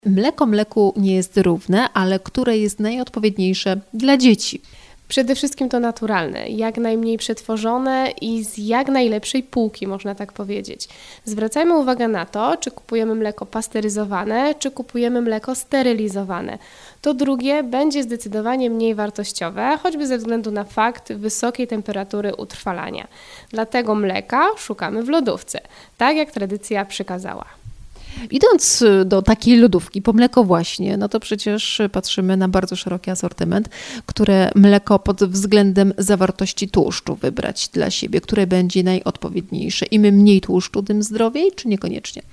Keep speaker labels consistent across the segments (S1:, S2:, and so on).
S1: Mleko mleku nie jest równe, ale które jest najodpowiedniejsze dla dzieci?
S2: Przede wszystkim to naturalne, jak najmniej przetworzone i z jak najlepszej półki, można tak powiedzieć. Zwracajmy uwagę na to, czy kupujemy mleko pasteryzowane, czy kupujemy mleko sterylizowane. To drugie będzie zdecydowanie mniej wartościowe, choćby ze względu na fakt wysokiej temperatury utrwalania. Dlatego mleka szukamy w lodówce, tak jak tradycja przykazała.
S1: Idąc do takiej lodówki po mleko właśnie, no to przecież patrzymy na bardzo szeroki asortyment, które mleko pod względem zawartości tłuszczu wybrać dla siebie, które będzie najodpowiedniejsze. Im mniej tłuszczu, tym zdrowiej, czy niekoniecznie?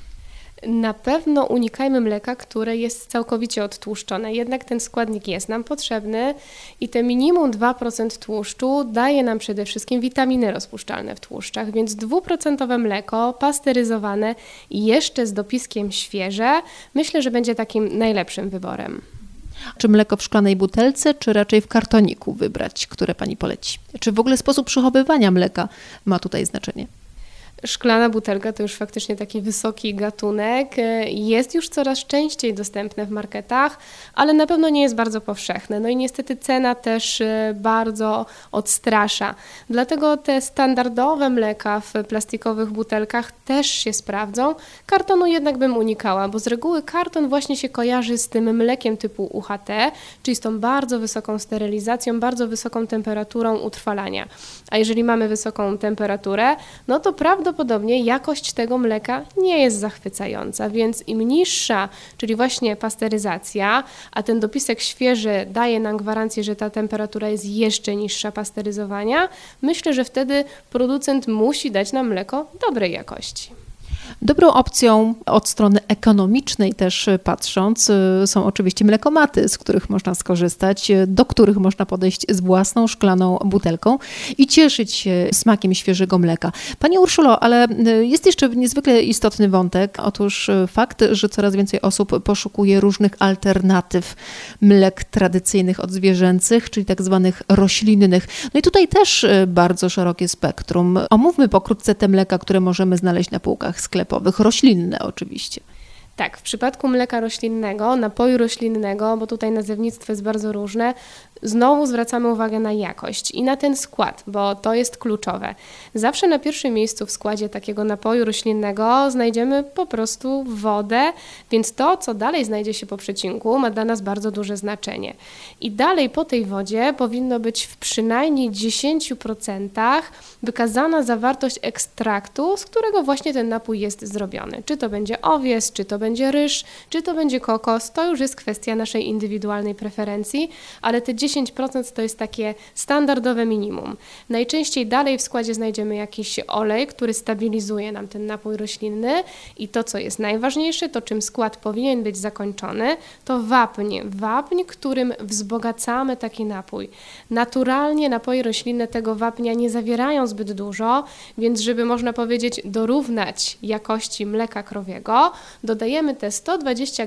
S2: Na pewno unikajmy mleka, które jest całkowicie odtłuszczone, jednak ten składnik jest nam potrzebny i te minimum 2% tłuszczu daje nam przede wszystkim witaminy rozpuszczalne w tłuszczach, więc 2% mleko pasteryzowane i jeszcze z dopiskiem świeże, myślę, że będzie takim najlepszym wyborem.
S1: Czy mleko w szklanej butelce, czy raczej w kartoniku wybrać, które Pani poleci? Czy w ogóle sposób przechowywania mleka ma tutaj znaczenie?
S2: Szklana butelka to już faktycznie taki wysoki gatunek, jest już coraz częściej dostępne w marketach, ale na pewno nie jest bardzo powszechne. No i niestety cena też bardzo odstrasza. Dlatego te standardowe mleka w plastikowych butelkach też się sprawdzą. Kartonu jednak bym unikała, bo z reguły karton właśnie się kojarzy z tym mlekiem typu UHT, czyli z tą bardzo wysoką sterylizacją, bardzo wysoką temperaturą utrwalania. A jeżeli mamy wysoką temperaturę, no to prawdopodobnie jakość tego mleka nie jest zachwycająca, więc im niższa, czyli właśnie pasteryzacja, a ten dopisek świeży daje nam gwarancję, że ta temperatura jest jeszcze niższa pasteryzowania, myślę, że wtedy producent musi dać nam mleko dobrej jakości.
S1: Dobrą opcją od strony ekonomicznej też patrząc są oczywiście mlekomaty, z których można skorzystać, do których można podejść z własną szklaną butelką i cieszyć się smakiem świeżego mleka. Pani Urszulo, ale jest jeszcze niezwykle istotny wątek. Otóż fakt, że coraz więcej osób poszukuje różnych alternatyw mlek tradycyjnych od zwierzęcych, czyli tak zwanych roślinnych. No i tutaj też bardzo szerokie spektrum. Omówmy pokrótce te mleka, które możemy znaleźć na półkach sklepowych, roślinne oczywiście.
S2: Tak, w przypadku mleka roślinnego, napoju roślinnego, bo tutaj nazewnictwo jest bardzo różne, znowu zwracamy uwagę na jakość i na ten skład, bo to jest kluczowe. Zawsze na pierwszym miejscu w składzie takiego napoju roślinnego znajdziemy po prostu wodę, więc to, co dalej znajdzie się po przecinku, ma dla nas bardzo duże znaczenie. I dalej po tej wodzie powinno być w przynajmniej 10% wykazana zawartość ekstraktu, z którego właśnie ten napój jest zrobiony. Czy to będzie owies, czy to będzie ryż, czy to będzie kokos, to już jest kwestia naszej indywidualnej preferencji, ale te 10% to jest takie standardowe minimum. Najczęściej dalej w składzie znajdziemy jakiś olej, który stabilizuje nam ten napój roślinny i to, co jest najważniejsze, to czym skład powinien być zakończony, to wapń. Wapń, którym wzbogacamy taki napój. Naturalnie napoje roślinne tego wapnia nie zawierają zbyt dużo, więc żeby można powiedzieć dorównać jakości mleka krowiego, dodajemy te 120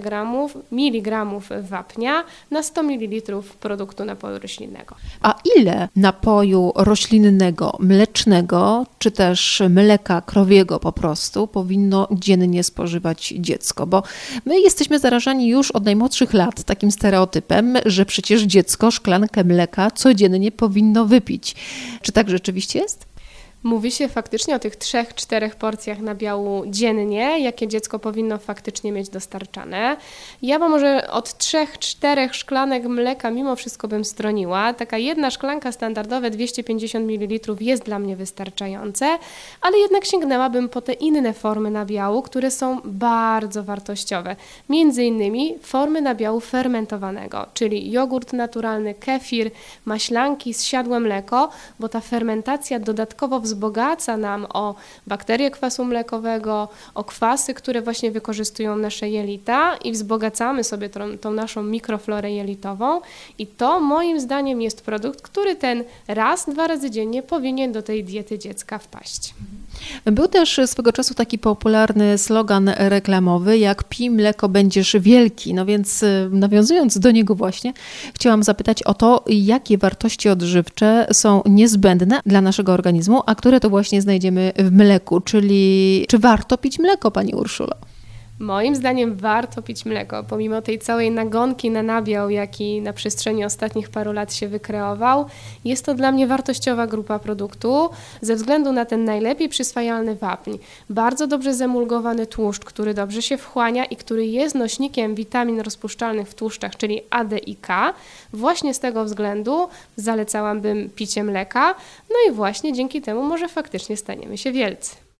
S2: mg wapnia na 100 ml produktu napoju roślinnego.
S1: A ile napoju roślinnego, mlecznego, czy też mleka krowiego po prostu powinno dziennie spożywać dziecko? Bo my jesteśmy zarażani już od najmłodszych lat takim stereotypem, że przecież dziecko szklankę mleka codziennie powinno wypić. Czy tak rzeczywiście jest?
S2: Mówi się faktycznie o tych 3-4 porcjach nabiału dziennie, jakie dziecko powinno faktycznie mieć dostarczane. Ja bym może od 3-4 szklanek mleka mimo wszystko bym stroniła. Taka jedna szklanka standardowe 250 ml jest dla mnie wystarczające, ale jednak sięgnęłabym po te inne formy nabiału, które są bardzo wartościowe. Między innymi formy nabiału fermentowanego, czyli jogurt naturalny, kefir, maślanki, zsiadłe mleko, bo ta fermentacja dodatkowo wzbogaca nam o bakterie kwasu mlekowego, o kwasy, które właśnie wykorzystują nasze jelita i wzbogacamy sobie tą naszą mikroflorę jelitową i to moim zdaniem jest produkt, który ten raz, 2 razy dziennie powinien do tej diety dziecka wpaść.
S1: Był też swego czasu taki popularny slogan reklamowy, jak pij mleko, będziesz wielki. No więc nawiązując do niego właśnie, chciałam zapytać o to, jakie wartości odżywcze są niezbędne dla naszego organizmu, a które to właśnie znajdziemy w mleku, czyli czy warto pić mleko, Pani Urszulo?
S2: Moim zdaniem warto pić mleko, pomimo tej całej nagonki na nabiał, jaki na przestrzeni ostatnich paru lat się wykreował. Jest to dla mnie wartościowa grupa produktu ze względu na ten najlepiej przyswajalny wapń. Bardzo dobrze zemulgowany tłuszcz, który dobrze się wchłania i który jest nośnikiem witamin rozpuszczalnych w tłuszczach, czyli A, D i K. Właśnie z tego względu zalecałabym picie mleka, no i właśnie dzięki temu może faktycznie staniemy się wielcy.